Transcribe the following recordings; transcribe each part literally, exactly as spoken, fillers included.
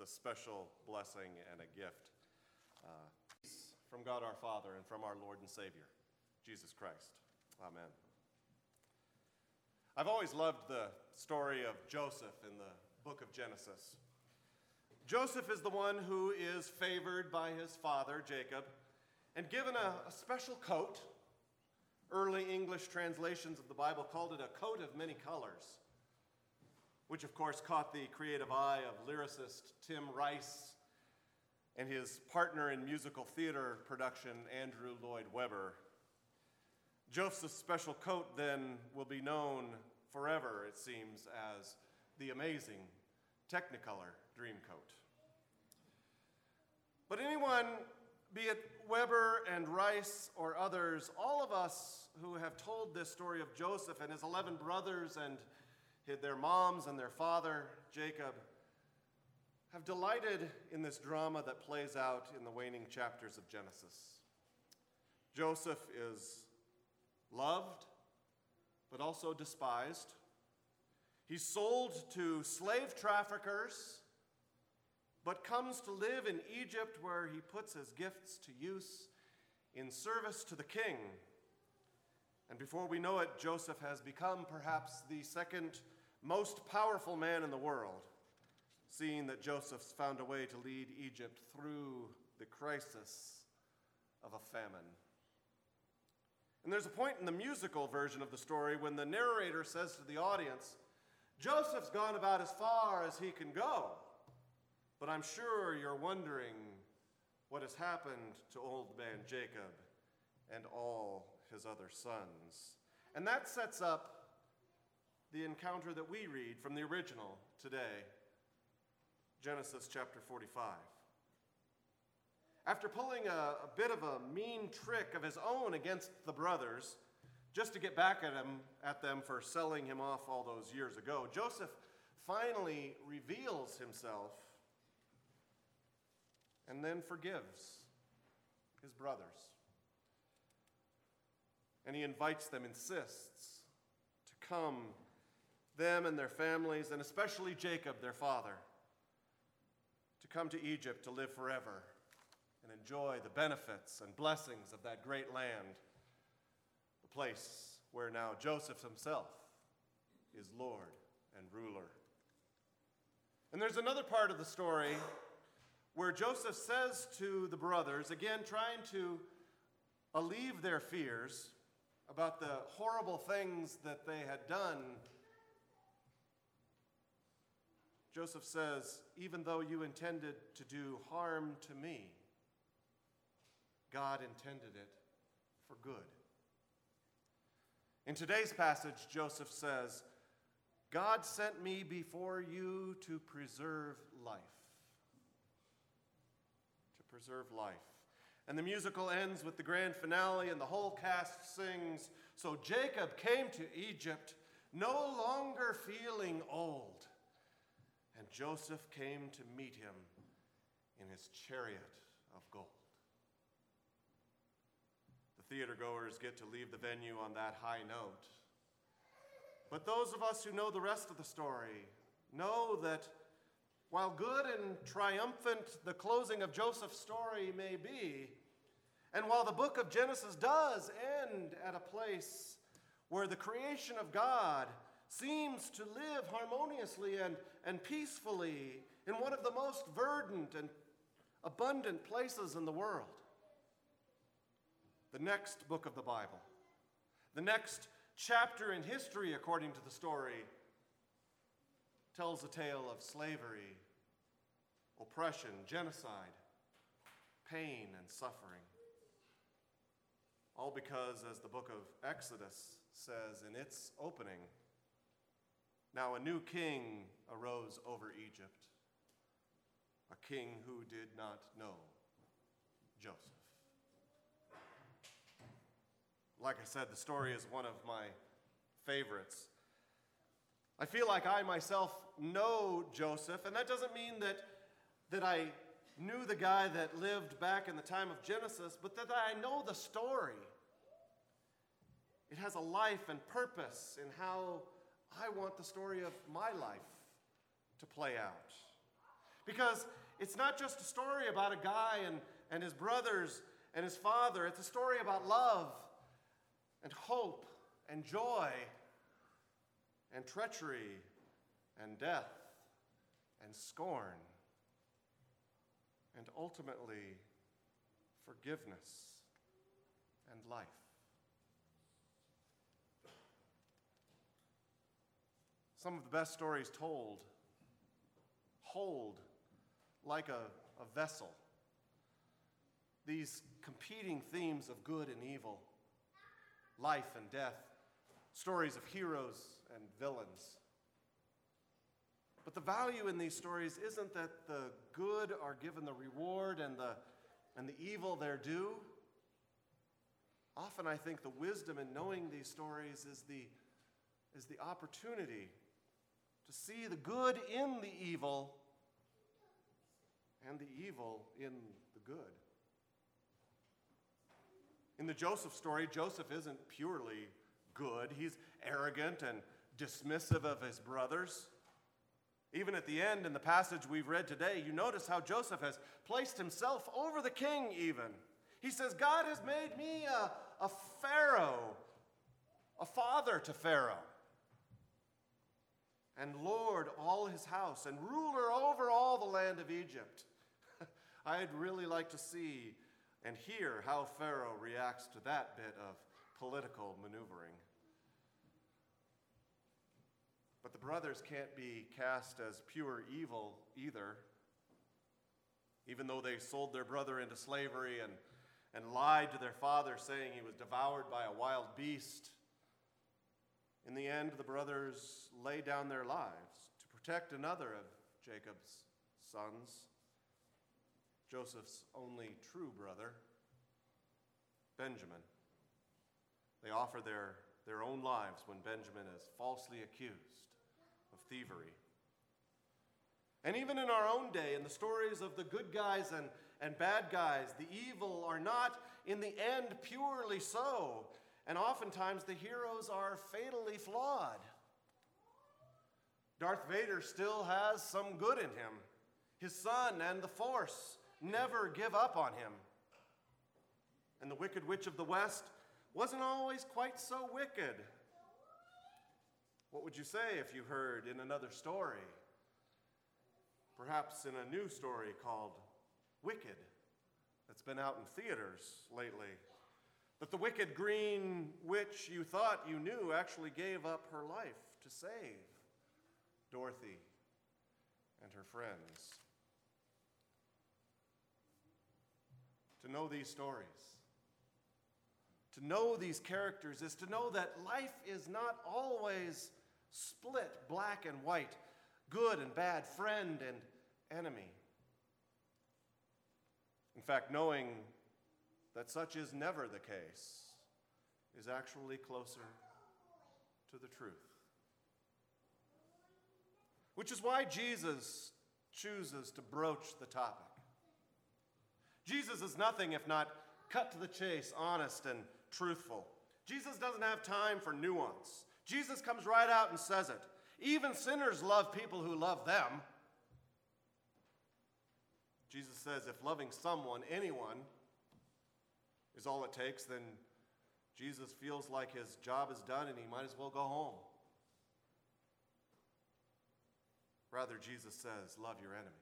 a special blessing and a gift. Uh, peace from God our Father and from our Lord and Savior, Jesus Christ. Amen. I've always loved the story of Joseph in the book of Genesis. Joseph is the one who is favored by his father, Jacob, and given a, a special coat. Early English translations of the Bible called it a coat of many colors, which of course caught the creative eye of lyricist Tim Rice and his partner in musical theater production, Andrew Lloyd Webber. Joseph's special coat then will be known forever, it seems, as the amazing Technicolor Dreamcoat. But anyone, be it Webber and Rice or others, all of us who have told this story of Joseph and his eleven brothers and their moms and their father, Jacob, have delighted in this drama that plays out in the waning chapters of Genesis. Joseph is loved, but also despised. He's sold to slave traffickers, but comes to live in Egypt, where he puts his gifts to use in service to the king. And before we know it, Joseph has become perhaps the second most powerful man in the world, seeing that Joseph's found a way to lead Egypt through the crisis of a famine. And there's a point in the musical version of the story when the narrator says to the audience, Joseph's gone about as far as he can go, but I'm sure you're wondering what has happened to old man Jacob and all his other sons. And that sets up the encounter that we read from the original today, Genesis chapter forty-five. After pulling a, a bit of a mean trick of his own against the brothers, just to get back at him, at them for selling him off all those years ago, Joseph finally reveals himself and then forgives his brothers. And he invites them, insists, to come, them and their families, and especially Jacob, their father, to come to Egypt to live forever and enjoy the benefits and blessings of that great land, the place where now Joseph himself is Lord and ruler. And there's another part of the story where Joseph says to the brothers, again trying to alleviate their fears about the horrible things that they had done, Joseph says, even though you intended to do harm to me, God intended it for good. In today's passage, Joseph says, God sent me before you to preserve life. To preserve life. And the musical ends with the grand finale, and the whole cast sings, so Jacob came to Egypt, no longer feeling old. And Joseph came to meet him in his chariot of gold. The theater goers get to leave the venue on that high note. But those of us who know the rest of the story know that while good and triumphant the closing of Joseph's story may be, and while the book of Genesis does end at a place where the creation of God seems to live harmoniously and, and peacefully in one of the most verdant and abundant places in the world, the next book of the Bible, the next chapter in history according to the story, tells a tale of slavery, oppression, genocide, pain, and suffering. All because, as the book of Exodus says in its opening, now a new king arose over Egypt, a king who did not know Joseph. Like I said, the story is one of my favorites. I feel like I myself know Joseph, and that doesn't mean that, that I knew the guy that lived back in the time of Genesis, but that I know the story. It has a life and purpose in how I want the story of my life to play out. Because it's not just a story about a guy and, and his brothers and his father. It's a story about love and hope and joy and treachery and death and scorn and ultimately forgiveness and life. Some of the best stories told hold like a, a vessel these competing themes of good and evil, life and death, stories of heroes and villains. But the value in these stories isn't that the good are given the reward and the, and the evil their due. Often I think the wisdom in knowing these stories is the, is the opportunity to see the good in the evil and the evil in the good. In the Joseph story, Joseph isn't purely good. He's arrogant and dismissive of his brothers. Even at the end in the passage we've read today, you notice how Joseph has placed himself over the king even. He says, God has made me a, a Pharaoh, a father to Pharaoh, and Lord all his house, and ruler over all the land of Egypt. I'd really like to see and hear how Pharaoh reacts to that bit of political maneuvering. But the brothers can't be cast as pure evil either. Even though they sold their brother into slavery and, and lied to their father, saying he was devoured by a wild beast, in the end, the brothers lay down their lives to protect another of Jacob's sons, Joseph's only true brother, Benjamin. They offer their, their own lives when Benjamin is falsely accused of thievery. And even in our own day, in the stories of the good guys and, and bad guys, the evil are not, in the end, purely so. And oftentimes the heroes are fatally flawed. Darth Vader still has some good in him. His son and the Force never give up on him. And the Wicked Witch of the West wasn't always quite so wicked. What would you say if you heard in another story, perhaps in a new story called Wicked, that's been out in theaters lately, that the wicked green witch you thought you knew actually gave up her life to save Dorothy and her friends? To know these stories, to know these characters, is to know that life is not always split black and white, good and bad, friend and enemy. In fact, knowing that such is never the case is actually closer to the truth. Which is why Jesus chooses to broach the topic. Jesus is nothing if not cut to the chase, honest and truthful. Jesus doesn't have time for nuance. Jesus comes right out and says it. Even sinners love people who love them. Jesus says if loving someone, anyone, is all it takes, then Jesus feels like his job is done and he might as well go home. Rather, Jesus says, love your enemies.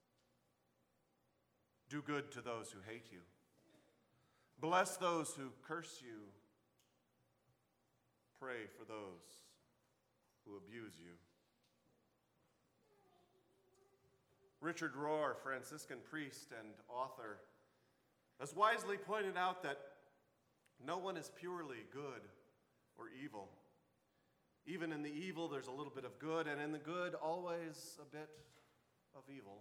Do good to those who hate you. Bless those who curse you. Pray for those who abuse you. Richard Rohr, Franciscan priest and author, has wisely pointed out that no one is purely good or evil. Even in the evil, there's a little bit of good, and in the good, always a bit of evil.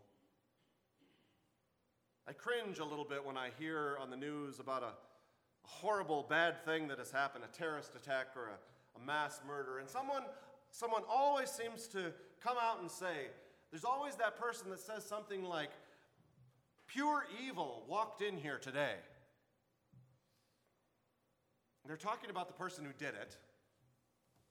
I cringe a little bit when I hear on the news about a, a horrible, bad thing that has happened, a terrorist attack or a, a mass murder, and someone, someone always seems to come out and say, there's always that person that says something like, pure evil walked in here today. And they're talking about the person who did it.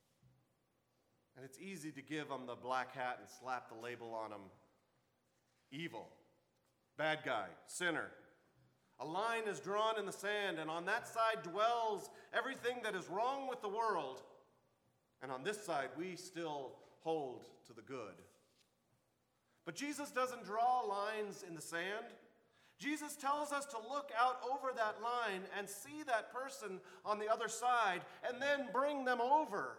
And it's easy to give them the black hat and slap the label on them, evil, bad guy, sinner. A line is drawn in the sand, and on that side dwells everything that is wrong with the world. And on this side, we still hold to the good. But Jesus doesn't draw lines in the sand. Jesus tells us to look out over that line and see that person on the other side and then bring them over.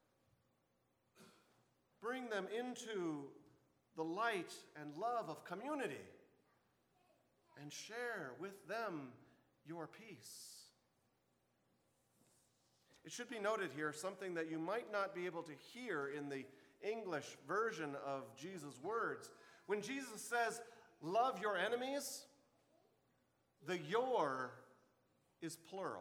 Bring them into the light and love of community and share with them your peace. It should be noted here something that you might not be able to hear in the English version of Jesus' words. When Jesus says, love your enemies, the your is plural.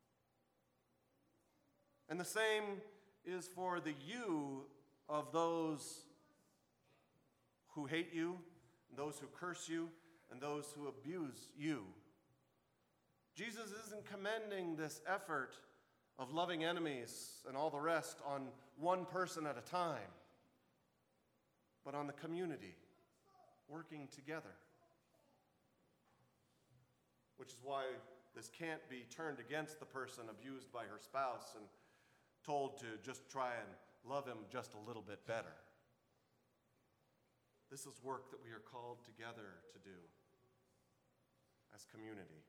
And the same is for the you of those who hate you, those who curse you, and those who abuse you. Jesus isn't commending this effort of loving enemies and all the rest on one person at a time, but on the community, working together. Which is why this can't be turned against the person abused by her spouse and told to just try and love him just a little bit better. This is work that we are called together to do as community.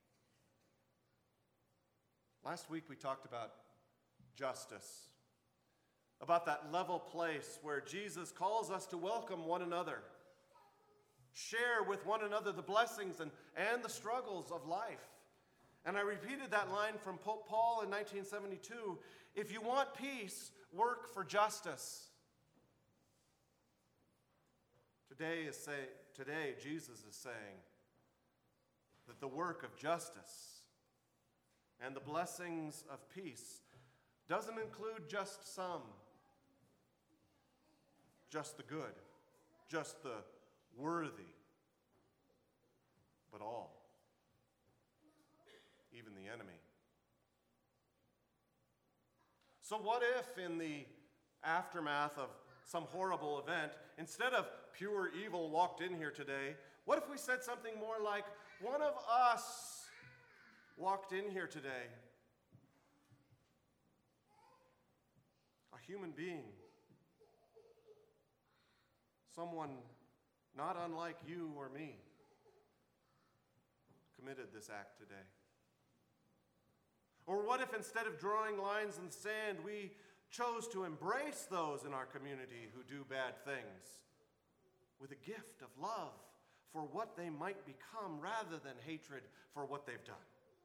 Last week we talked about justice, about that level place where Jesus calls us to welcome one another, share with one another the blessings and, and the struggles of life. And I repeated that line from Pope Paul in nineteen seventy-two, if you want peace, work for justice. Today, is say, today Jesus is saying that the work of justice and the blessings of peace doesn't include just some, just the good, just the worthy, but all, even the enemy. So what if in the aftermath of some horrible event, instead of pure evil walked in here today, what if we said something more like, one of us walked in here today, a human being, someone not unlike you or me, committed this act today? Or what if instead of drawing lines in the sand, we chose to embrace those in our community who do bad things with a gift of love for what they might become rather than hatred for what they've done?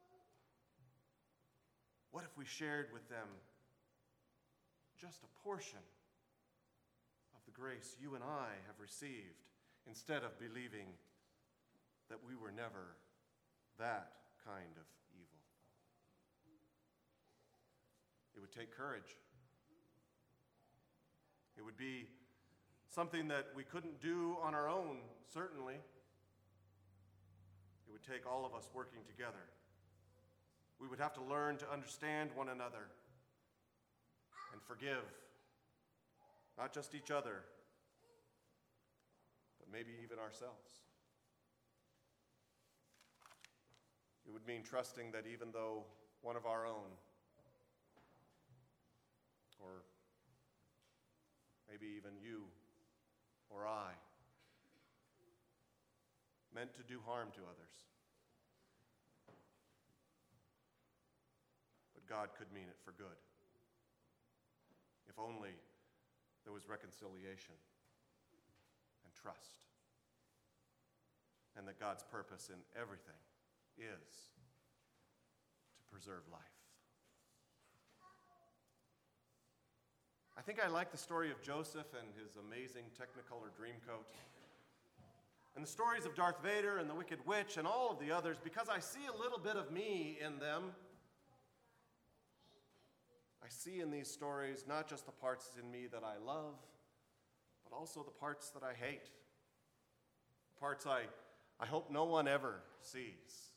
What if we shared with them just a portion of the grace you and I have received instead of believing that we were never that kind of evil? It would take courage. It would be something that we couldn't do on our own, certainly. It would take all of us working together. We would have to learn to understand one another and forgive, not just each other, but maybe even ourselves. It would mean trusting that even though one of our own, or maybe even you or I, meant to do harm to others, but God could mean it for good. If only there was reconciliation and trust, and that God's purpose in everything is to preserve life. I think I like the story of Joseph and his amazing Technicolor Dreamcoat, and the stories of Darth Vader and the Wicked Witch and all of the others, because I see a little bit of me in them. I see in these stories not just the parts in me that I love, but also the parts that I hate, parts I, I hope no one ever sees.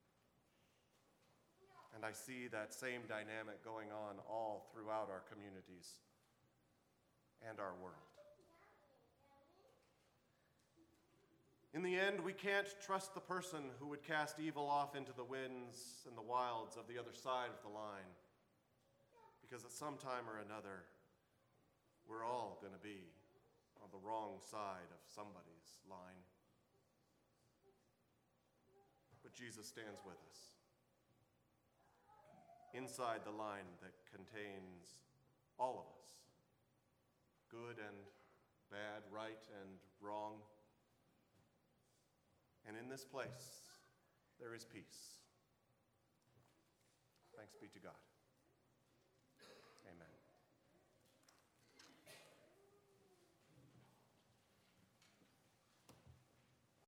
And I see that same dynamic going on all throughout our communities and our world. In the end, we can't trust the person who would cast evil off into the winds and the wilds of the other side of the line, because at some time or another, we're all going to be on the wrong side of somebody's line. But Jesus stands with us, inside the line that contains all of us, good and bad, right and wrong. And in this place, there is peace. Thanks be to God.